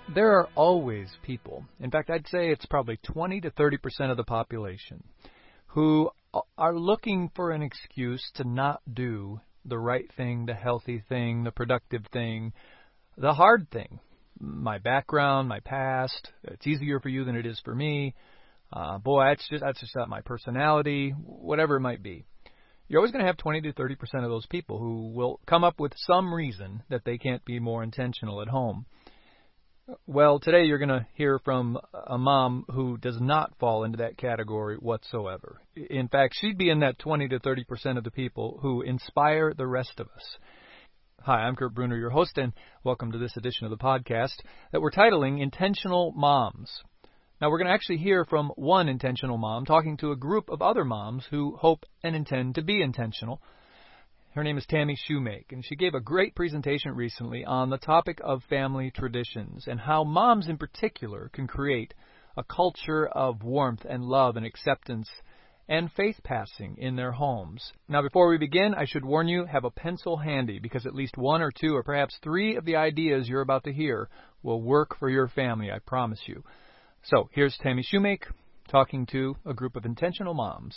There are always people, in fact, I'd say it's probably 20 to 30% of the population, who are looking for an excuse to not do the right thing, the healthy thing, the productive thing, the hard thing. My background, my past, it's easier for you than it is for me. That's just not my personality, whatever it might be. You're always going to have 20 to 30% of those people who will come up with some reason that they can't be more intentional at home. Well, today you're going to hear from a mom who does not fall into that category whatsoever. In fact, she'd be in that 20 to 30% of the people who inspire the rest of us. Hi, I'm Kurt Bruner, your host, and welcome to this edition of the podcast that we're titling Intentional Moms. Now, we're going to actually hear from one intentional mom talking to a group of other moms who hope and intend to be intentional. Her name is Tammy Shoemake, and she gave a great presentation recently on the topic of family traditions and how moms in particular can create a culture of warmth and love and acceptance and faith passing in their homes. Now, before we begin, I should warn you, have a pencil handy because at least one or two or perhaps three of the ideas you're about to hear will work for your family, I promise you. So, here's Tammy Shoemake talking to a group of intentional moms.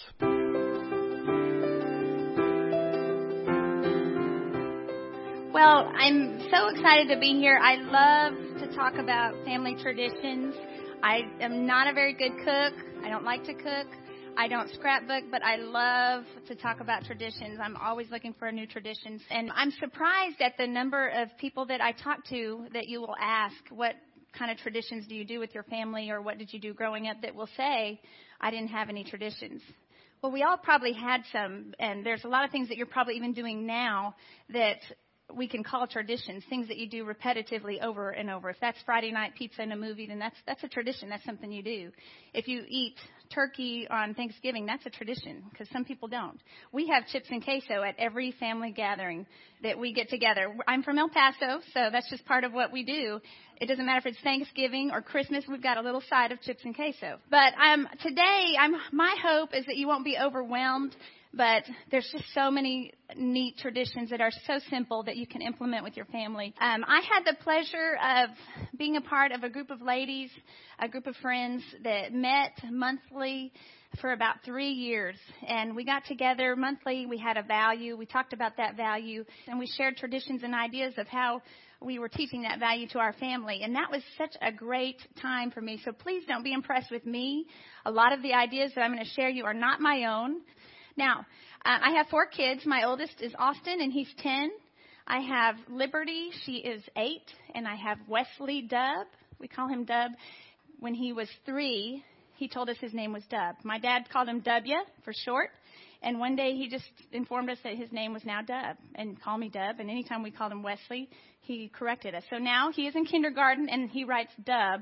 Well, I'm so excited to be here. I love to talk about family traditions. I am not a very good cook. I don't like to cook. I don't scrapbook, but I love to talk about traditions. I'm always looking for new traditions. And I'm surprised at the number of people that I talk to that you will ask, what kind of traditions do you do with your family, or what did you do growing up, that will say, I didn't have any traditions. Well, we all probably had some, and there's a lot of things that you're probably even doing now that we can call traditions, things that you do repetitively over and over. If that's Friday night pizza and a movie, then that's a tradition. That's something you do. If you eat turkey on Thanksgiving, that's a tradition, because some people don't. We have chips and queso at every family gathering that we get together. I'm from El Paso, so that's just part of what we do. It doesn't matter if it's Thanksgiving or Christmas, we've got a little side of chips and queso. But today, my hope is that you won't be overwhelmed. But there's just so many neat traditions that are so simple that you can implement with your family. I had the pleasure of being a part of a group of ladies, a group of friends that met monthly for about 3 years. And we got together monthly. We had a value. We talked about that value. And we shared traditions and ideas of how we were teaching that value to our family. And that was such a great time for me. So please don't be impressed with me. A lot of the ideas that I'm going to share you are not my own. Now, I have 4 kids. My oldest is Austin, and he's 10. I have Liberty. She is 8. And I have Wesley Dub. We call him Dub. When he was 3, he told us his name was Dub. My dad called him W for short. And one day he just informed us that his name was now Dub and called me Dub. And anytime we called him Wesley, he corrected us. So now he is in kindergarten, and he writes Dub,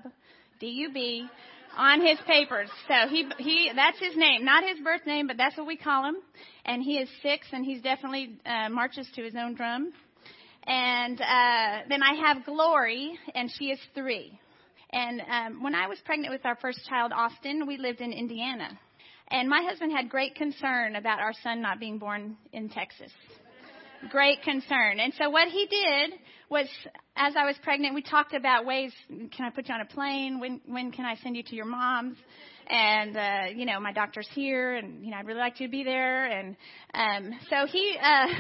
D-U-B, on his papers. So he that's his name, not his birth name, but that's what we call him. And he is 6, and he's definitely marches to his own drum. And then I have Glory, and she is 3. And when I was pregnant with our first child, Austin, we lived in Indiana. And my husband had great concern about our son not being born in Texas. Great concern. And so what he did was, as I was pregnant, we talked about ways, can I put you on a plane? When can I send you to your mom's? And, my doctor's here, and, I'd really like you to be there. And so he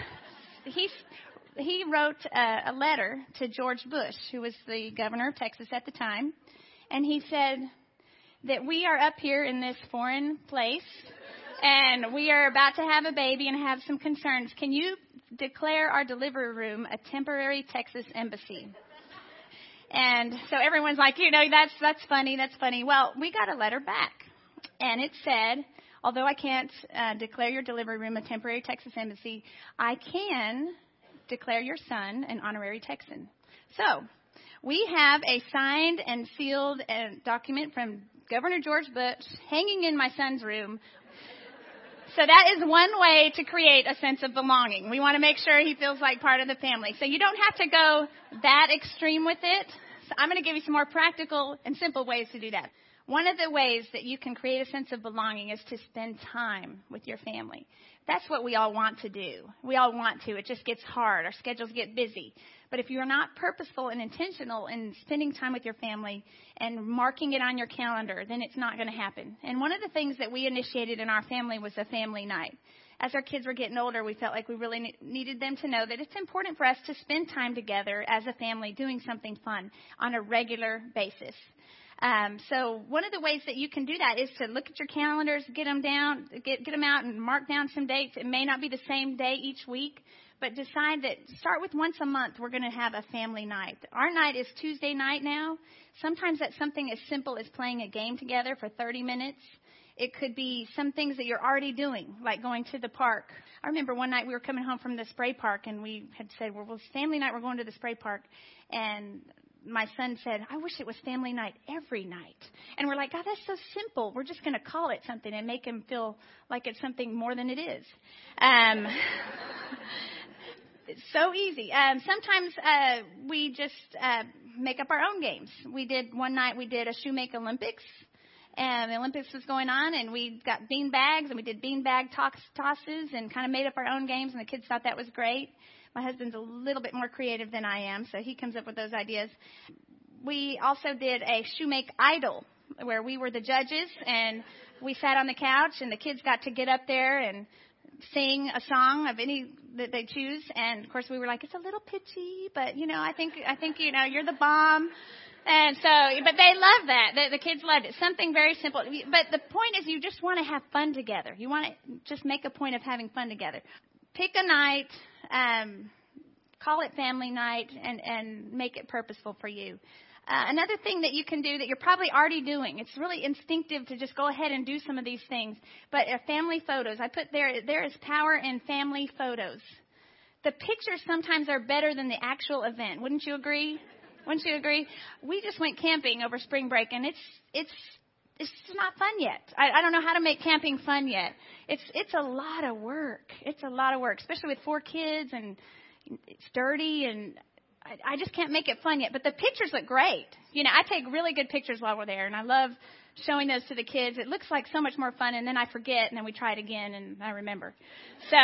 wrote a letter to George Bush, who was the governor of Texas at the time. And he said that we are up here in this foreign place, and we are about to have a baby and have some concerns. Can you declare our delivery room a temporary Texas embassy? And so everyone's like, that's funny. Well, we got a letter back, and it said, although I can't declare your delivery room a temporary Texas embassy, I can declare your son an honorary Texan. So we have a signed and sealed document from Governor George Bush hanging in my son's room. So that is one way to create a sense of belonging. We want to make sure he feels like part of the family. So you don't have to go that extreme with it. So I'm going to give you some more practical and simple ways to do that. One of the ways that you can create a sense of belonging is to spend time with your family. That's what we all want to do. We all want to. It just gets hard. Our schedules get busy. But if you're not purposeful and intentional in spending time with your family and marking it on your calendar, then it's not going to happen. And one of the things that we initiated in our family was a family night. As our kids were getting older, we felt like we really needed them to know that it's important for us to spend time together as a family doing something fun on a regular basis. So one of the ways that you can do that is to look at your calendars, get them down, get them out and mark down some dates. It may not be the same day each week, but decide that start with once a month we're going to have a family night. Our night is Tuesday night now. Sometimes that's something as simple as playing a game together for 30 minutes. It could be some things that you're already doing, like going to the park. I remember one night we were coming home from the spray park, and we had said, well, it's family night, we're going to the spray park. And my son said, I wish it was family night every night. And we're like, God, that's so simple. We're just going to call it something and make him feel like it's something more than it is. It's so easy. Sometimes we just make up our own games. One night we did a shoemake Olympics. And the Olympics was going on, and we got bean bags, and we did bean bag tosses and kind of made up our own games, and the kids thought that was great. My husband's a little bit more creative than I am, so he comes up with those ideas. We also did a shoemake idol, where we were the judges, and we sat on the couch, and the kids got to get up there and sing a song of any that they choose. And, of course, we were like, it's a little pitchy, but, I think you're the bomb. And so, but they loved that. The kids loved it. Something very simple. But the point is you just want to have fun together. You want to just make a point of having fun together. Pick a night, call it family night, and make it purposeful for you. Another thing that you can do that you're probably already doing, it's really instinctive to just go ahead and do some of these things, but family photos. I put there is power in family photos. The pictures sometimes are better than the actual event. Wouldn't you agree? Wouldn't you agree? We just went camping over spring break, and it's not fun yet. I don't know how to make camping fun yet. It's a lot of work. It's a lot of work, especially with 4 kids, and it's dirty, and I just can't make it fun yet. But the pictures look great. I take really good pictures while we're there, and I love showing those to the kids. It looks like so much more fun, and then I forget, and then we try it again, and I remember. So,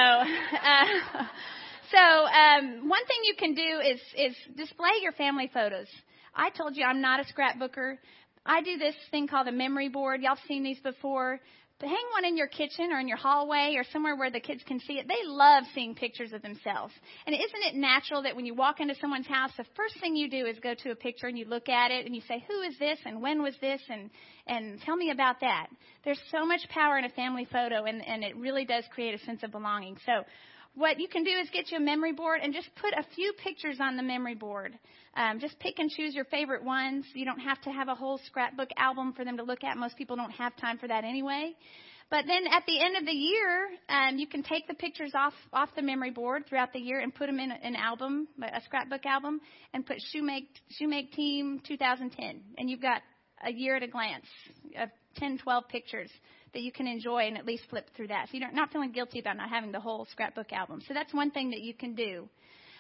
one thing you can do is display your family photos. I told you I'm not a scrapbooker. I do this thing called a memory board. Y'all have seen these before. But hang one in your kitchen or in your hallway or somewhere where the kids can see it. They love seeing pictures of themselves. And isn't it natural that when you walk into someone's house, the first thing you do is go to a picture and you look at it and you say, who is this and when was this and tell me about that. There's so much power in a family photo, and it really does create a sense of belonging. So what you can do is get you a memory board and just put a few pictures on the memory board. Just pick and choose your favorite ones. You don't have to have a whole scrapbook album for them to look at. Most people don't have time for that anyway. But then at the end of the year, you can take the pictures off the memory board throughout the year and put them in an album, a scrapbook album, and put Shoemake Team 2010. And you've got a year at a glance of 10, 12 pictures that you can enjoy and at least flip through that. So you're not feeling guilty about not having the whole scrapbook album. So that's one thing that you can do.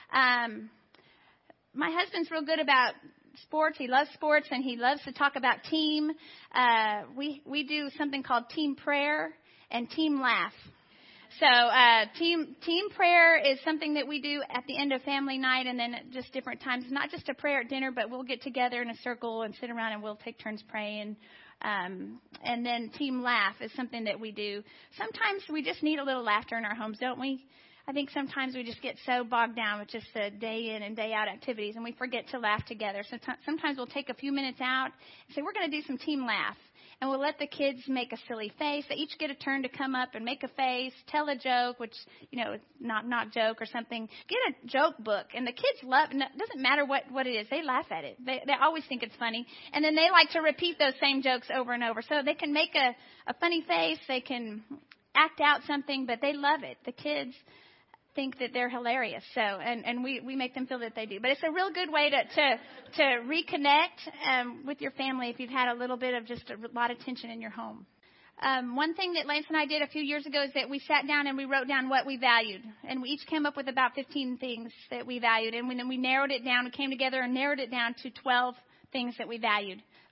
My husband's real good about sports. He loves sports, and he loves to talk about team. We do something called team prayer and team laugh. So team prayer is something that we do at the end of family night, and then at just different times. Not just a prayer at dinner, but we'll get together in a circle and sit around and we'll take turns praying. And then team laugh is something that we do. Sometimes we just need a little laughter in our homes, don't we? I think sometimes we just get so bogged down with just the day in and day out activities, and we forget to laugh together. So sometimes we'll take a few minutes out and say, we're going to do some team laugh. And we'll let the kids make a silly face. They each get a turn to come up and make a face, tell a joke, which, not joke or something. Get a joke book. And the kids love it. It doesn't matter what it is. They laugh at it. They always think it's funny. And then they like to repeat those same jokes over and over. So they can make a funny face. They can act out something, but they love it. The kids think that they're hilarious. So, and we make them feel that they do. But it's a real good way to reconnect with your family if you've had a little bit of just a lot of tension in your home. One thing that Lance and I did a few years ago is that we sat down and we wrote down what we valued. And we each came up with about 15 things that we valued. And then we narrowed it down. We came together and narrowed it down to 12 things that we valued.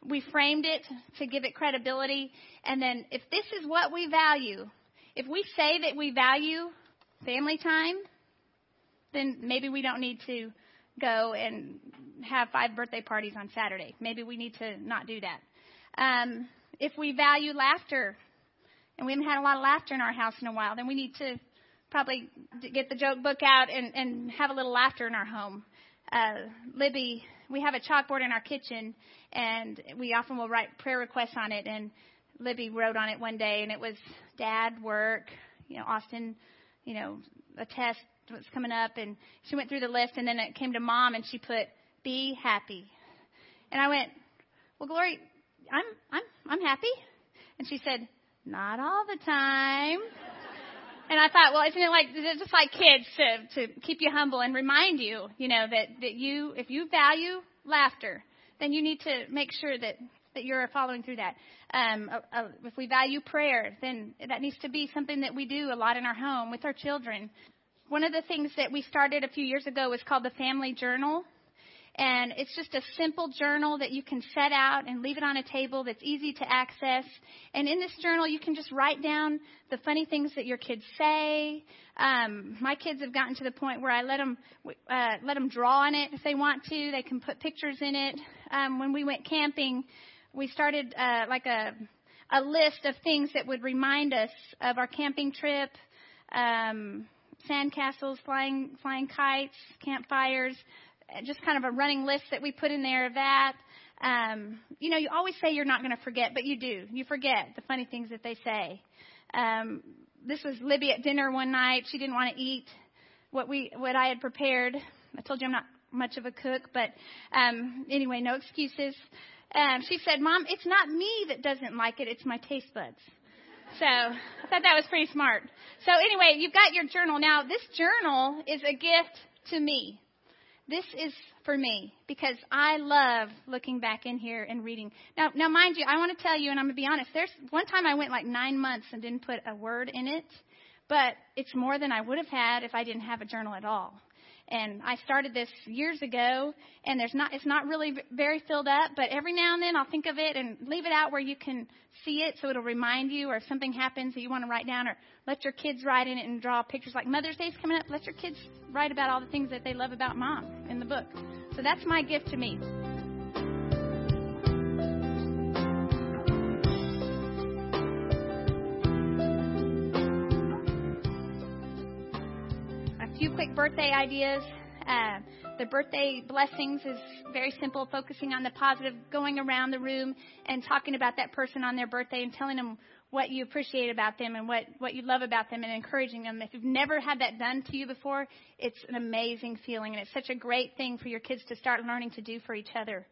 we framed it to give it credibility. And then if this is what we value, if we say that we value family time, then maybe we don't need to go and have 5 birthday parties on Saturday. Maybe we need to not do that. If we value laughter, and we haven't had a lot of laughter in our house in a while, then we need to probably get the joke book out and have a little laughter in our home. Libby, we have a chalkboard in our kitchen, and we often will write prayer requests on it. And Libby wrote on it one day, and it was Dad, work, Austin, a test was coming up, and she went through the list, and then it came to Mom, and she put, be happy. And I went, well, Glory, I'm happy. And she said, not all the time. And I thought, well, isn't it just like kids to keep you humble and remind you, that if you value laughter, then you need to make sure that you're following through that. If we value prayer, then that needs to be something that we do a lot in our home with our children. One of the things that we started a few years ago was called the Family Journal. And it's just a simple journal that you can set out and leave it on a table that's easy to access. And in this journal, you can just write down the funny things that your kids say. My kids have gotten to the point where I let them draw on it if they want to. They can put pictures in it. When we went camping, we started like a list of things that would remind us of our camping trip. Sandcastles, flying kites, campfires. Just kind of a running list that we put in there of that. You always say you're not going to forget, but you do. You forget the funny things that they say. This was Libby at dinner one night. She didn't want to eat what I had prepared. I told you I'm not much of a cook, but anyway, no excuses. She said, Mom, it's not me that doesn't like it. It's my taste buds. So I thought that was pretty smart. So anyway, you've got your journal. Now, this journal is a gift to me. This is for me because I love looking back in here and reading. Now, mind you, I want to tell you, and I'm going to be honest, there's one time I went like 9 months and didn't put a word in it, but it's more than I would have had if I didn't have a journal at all. And I started this years ago, and it's not really very filled up, but every now and then I'll think of it and leave it out where you can see it so it'll remind you, or if something happens that you want to write down, or let your kids write in it and draw pictures. Like Mother's Day's coming up, let your kids write about all the things that they love about Mom in the book. So that's my gift to me. A few quick birthday ideas. The birthday blessings is very simple, focusing on the positive, going around the room and talking about that person on their birthday and telling them what you appreciate about them and what you love about them and encouraging them. If you've never had that done to you before, it's an amazing feeling, and it's such a great thing for your kids to start learning to do for each other.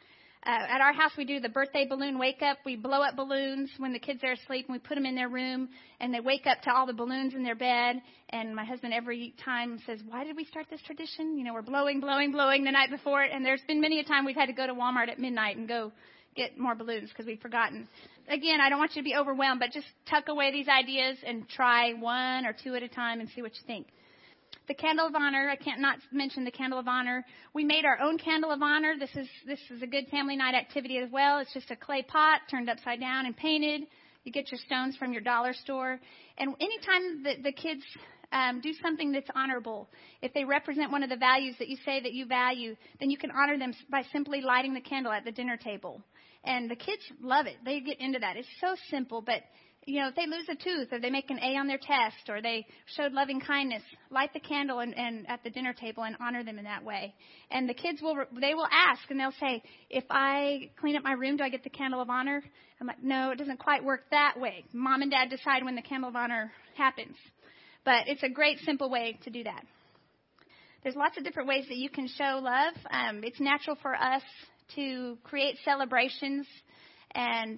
At our house, we do the birthday balloon wake up. We blow up balloons when the kids are asleep, and we put them in their room, and they wake up to all the balloons in their bed. And my husband every time says, why did we start this tradition? We're blowing the night before. And there's been many a time we've had to go to Walmart at midnight and go get more balloons because we've forgotten. Again, I don't want you to be overwhelmed, but just tuck away these ideas and try 1 or 2 at a time and see what you think. The candle of honor, I can't not mention the candle of honor. We made our own candle of honor. This is a good family night activity as well. It's just a clay pot turned upside down and painted. You get your stones from your dollar store. And anytime the kids do something that's honorable, if they represent one of the values that you say that you value, then you can honor them by simply lighting the candle at the dinner table. And the kids love it. They get into that. It's so simple, but if they lose a tooth or they make an A on their test or they showed loving kindness, light the candle and at the dinner table and honor them in that way. And the kids will ask and they'll say, if I clean up my room, do I get the candle of honor? I'm like, no, it doesn't quite work that way. Mom and Dad decide when the candle of honor happens. But it's a great, simple way to do that. There's lots of different ways that you can show love. It's natural for us to create celebrations and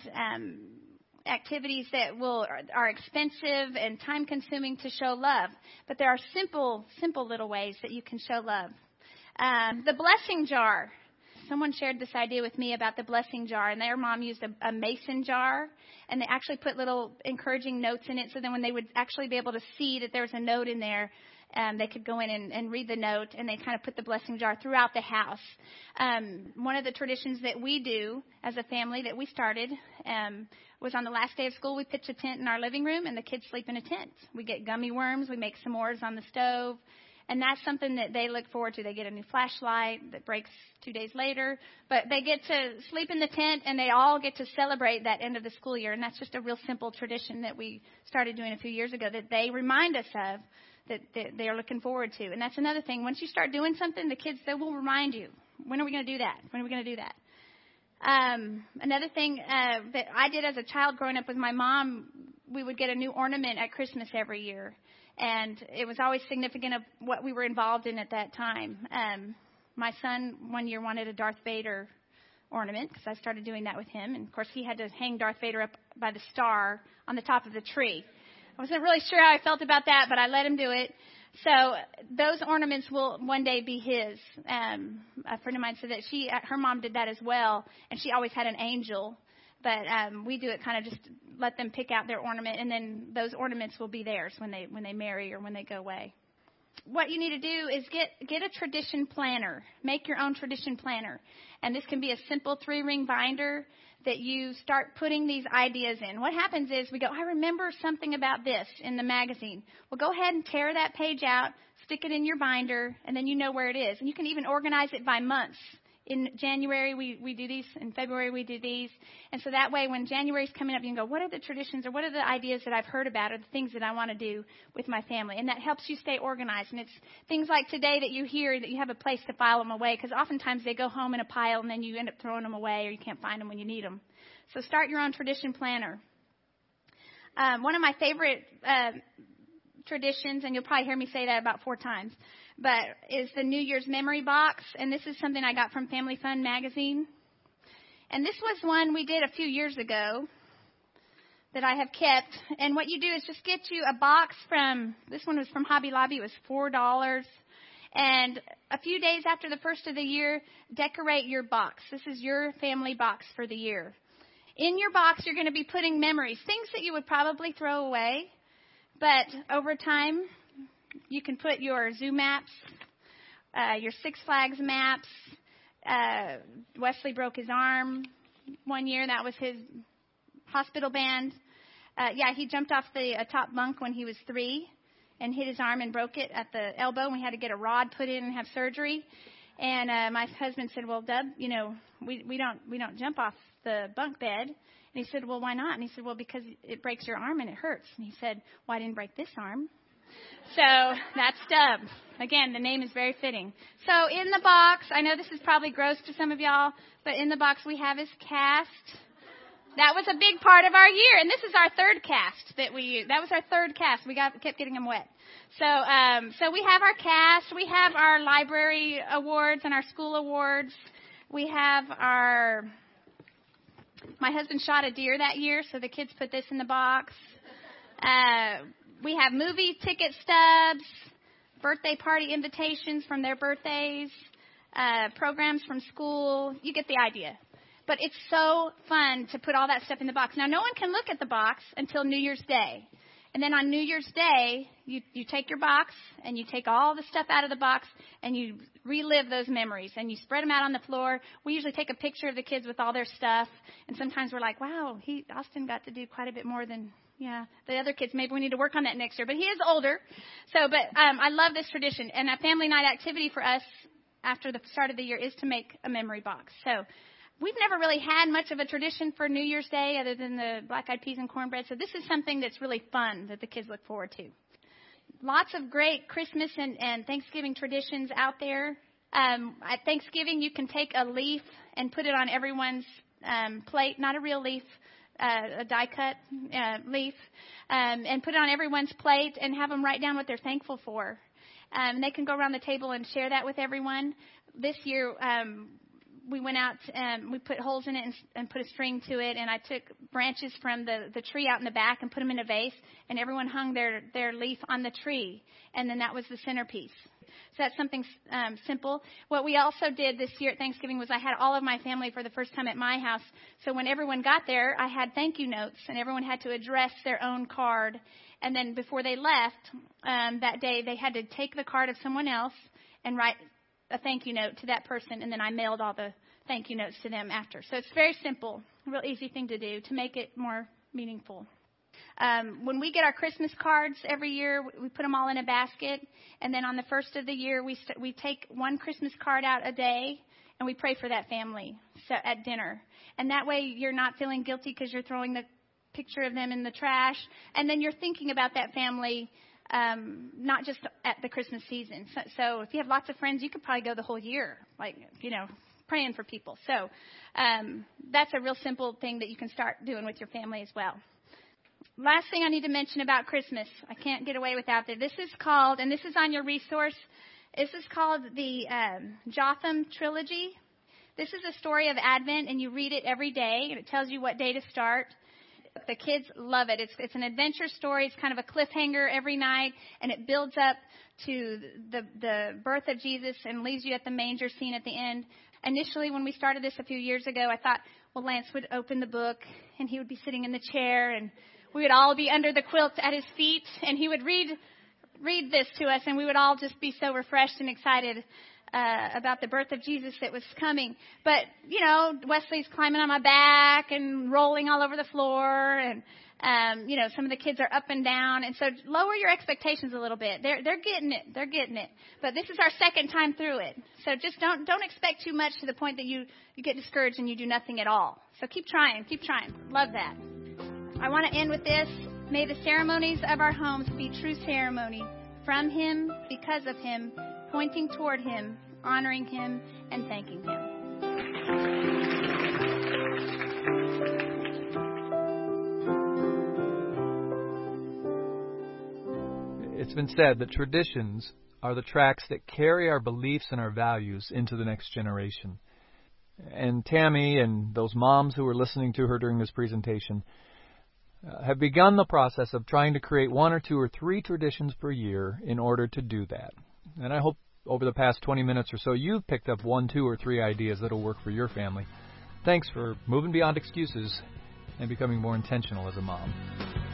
activities that are expensive and time-consuming to show love. But there are simple little ways that you can show love. The blessing jar. Someone shared this idea with me about the blessing jar, and their mom used a mason jar, and they actually put little encouraging notes in it so then when they would actually be able to see that there was a note in there, They could go in and read the note, and they kind of put the blessing jar throughout the house. One of the traditions that we do as a family that we started was on the last day of school, we pitch a tent in our living room, and the kids sleep in a tent. We get gummy worms. We make s'mores on the stove. And that's something that they look forward to. They get a new flashlight that breaks 2 days later. But they get to sleep in the tent, and they all get to celebrate that end of the school year. And that's just a real simple tradition that we started doing a few years ago that they remind us of, that they are looking forward to. And that's another thing. Once you start doing something, the kids, they will remind you, when are we going to do that? When are we going to do that? Another thing that I did as a child growing up with my mom, we would get a new ornament at Christmas every year. And it was always significant of what we were involved in at that time. My son one year wanted a Darth Vader ornament because I started doing that with him. And, of course, he had to hang Darth Vader up by the star on the top of the tree. I wasn't really sure how I felt about that, but I let him do it. So those ornaments will one day be his. A friend of mine said that her mom did that as well, and she always had an angel. But we do it kind of just let them pick out their ornament, and then those ornaments will be theirs when they marry or when they go away. What you need to do is get a tradition planner. Make your own tradition planner. And this can be a simple 3-ring binder that you start putting these ideas in. What happens is we go, I remember something about this in the magazine. Well, go ahead and tear that page out, stick it in your binder, and then you know where it is. And you can even organize it by months. In January, we do these. In February, we do these. And so that way, when January's coming up, you can go, what are the traditions or what are the ideas that I've heard about or the things that I want to do with my family? And that helps you stay organized. And it's things like today that you hear that you have a place to file them away, because oftentimes they go home in a pile and then you end up throwing them away or you can't find them when you need them. So start your own tradition planner. One of my favorite traditions, and you'll probably hear me say that about 4 times, but is the New Year's memory box. And this is something I got from Family Fun magazine. And this was one we did a few years ago that I have kept. And what you do is just get you a box this one was from Hobby Lobby. It was $4. And a few days after the first of the year, decorate your box. This is your family box for the year. In your box, you're going to be putting memories, things that you would probably throw away. But over time, you can put your zoo maps, your Six Flags maps. Wesley broke his arm one year. That was his hospital band. He jumped off the top bunk when he was 3 and hit his arm and broke it at the elbow. And we had to get a rod put in and have surgery. And my husband said, well, Dub, we don't jump off the bunk bed. And he said, well, why not? And he said, well, because it breaks your arm and it hurts. And he said, well, I didn't break this arm. So that's Dub. Again, the name is very fitting. So in the box, I know this is probably gross to some of y'all, but in the box we have his cast. That was a big part of our year, and this is our 3rd cast that we used. That was our 3rd cast. We kept getting them wet. So we have our cast. We have our library awards and our school awards. We have my husband shot a deer that year, so the kids put this in the box. We have movie ticket stubs, birthday party invitations from their birthdays, programs from school. You get the idea. But it's so fun to put all that stuff in the box. Now, no one can look at the box until New Year's Day. And then on New Year's Day, you take your box and you take all the stuff out of the box and you relive those memories and you spread them out on the floor. We usually take a picture of the kids with all their stuff. And sometimes we're like, wow, Austin got to do quite a bit more than the other kids. Maybe we need to work on that next year. But he is older. I love this tradition. And a family night activity for us after the start of the year is to make a memory box. So we've never really had much of a tradition for New Year's Day other than the black-eyed peas and cornbread. So this is something that's really fun that the kids look forward to. Lots of great Christmas and Thanksgiving traditions out there. At Thanksgiving, you can take a leaf and put it on everyone's plate, not a real leaf, a die-cut leaf, and put it on everyone's plate and have them write down what they're thankful for. And they can go around the table and share that with everyone. This year, we went out and we put holes in it and put a string to it. And I took branches from the tree out in the back and put them in a vase. And everyone hung their leaf on the tree. And then that was the centerpiece. So that's something simple. What we also did this year at Thanksgiving was I had all of my family for the first time at my house. So when everyone got there, I had thank you notes, and everyone had to address their own card. And then before they left that day, they had to take the card of someone else and write a thank you note to that person, and then I mailed all the thank you notes to them after. So it's very simple, a real easy thing to do to make it more meaningful. When we get our Christmas cards every year, we put them all in a basket, and then on the first of the year, we take one Christmas card out a day, and we pray for that family at dinner. And that way you're not feeling guilty because you're throwing the picture of them in the trash, and then you're thinking about that family not just at the Christmas season. So if you have lots of friends, you could probably go the whole year, praying for people. So that's a real simple thing that you can start doing with your family as well. Last thing I need to mention about Christmas, I can't get away without it. This is called, and this is on your resource, this is called the Jotham Trilogy. This is a story of Advent, and you read it every day, and it tells you what day to start. The kids love it. It's an adventure story. It's kind of a cliffhanger every night, and it builds up to the birth of Jesus and leaves you at the manger scene at the end. Initially, when we started this a few years ago, I thought, well, Lance would open the book, and he would be sitting in the chair, and we would all be under the quilt at his feet, and he would read this to us, and we would all just be so refreshed and excited about the birth of Jesus that was coming. But, Wesley's climbing on my back and rolling all over the floor, and, some of the kids are up and down. And so lower your expectations a little bit. They're getting it. They're getting it. But this is our second time through it. So just don't expect too much to the point that you get discouraged and you do nothing at all. So keep trying. Love that. I want to end with this. May the ceremonies of our homes be true ceremony from Him, because of Him, pointing toward Him, honoring Him, and thanking Him. It's been said that traditions are the tracks that carry our beliefs and our values into the next generation. And Tammy and those moms who were listening to her during this presentation have begun the process of trying to create 1 or 2 or 3 traditions per year in order to do that. And I hope over the past 20 minutes or so you've picked up 1, 2, or 3 ideas that will work for your family. Thanks for moving beyond excuses and becoming more intentional as a mom.